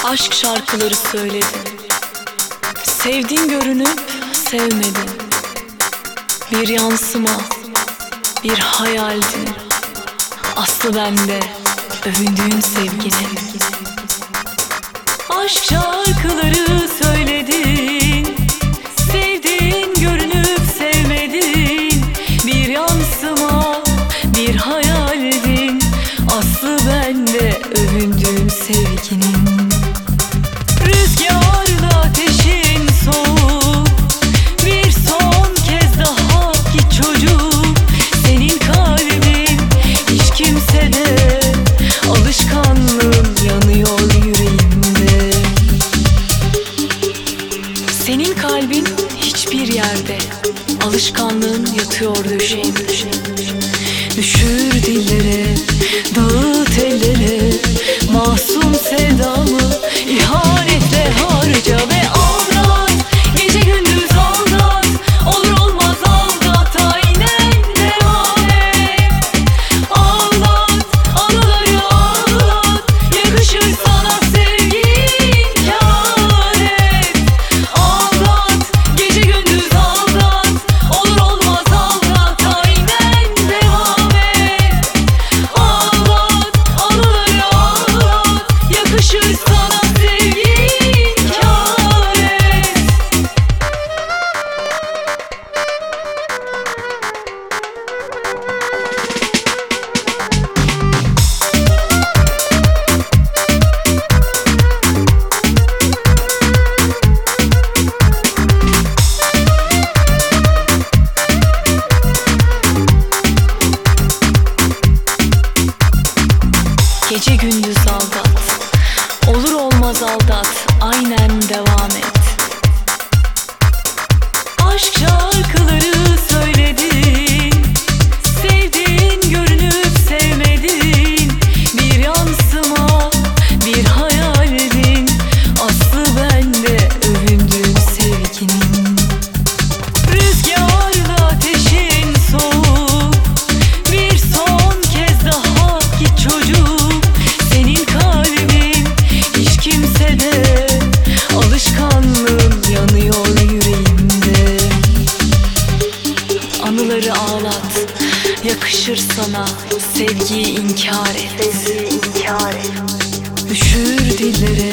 Aşk şarkıları söyledim. Sevdiğin görünüp sevmedin. Bir yansıma, bir hayaldin. Aslı bende, övündüğün sevginin. Aşk şarkıları söyledin. Sevdiğin görünüp sevmedin. Bir yansıma, bir hayaldin. Aslı bende, övündüğün sevginin. Rüzgarda ateşin soğuk. Bir son kez daha git çocuk. Senin kalbin hiç kimsede. Alışkanlığın yanıyor yüreğimde. Senin kalbin hiçbir yerde. Alışkanlığın yatıyor döşeğimde. Düşür dillere, dağıt ellere. Masum sevdamı ihanetle harca ve aldat. Gece gündüz aldat. Olur olmaz aldat. Aynen devam et. Aldat, anıları aldat. Yakışır sana sevgin kâr et. Aldat, gece gündüz aldat. Olur olmaz aldat. Aynen devam et. Aldat, anıları aldat. Yakışır sana sevgin kâr et. Gece gündüz aldat. Olur olmaz aldat. Aynen devam et. Aşk şarkıları söyledin. Sevdiğin görünüp sevmedin. Bir yansıma, bir hayaldin. Aslı bende, övündüğün sevginin. Rüzgarda ateşin soğuk. Bir son kez daha git çocuk. Senin kalbin hiç kimsede. Alışkanlığın yanıyor yüreğimde. Anıları ağlat. Yakışır sana sevgiyi inkar et. Düşür dillere,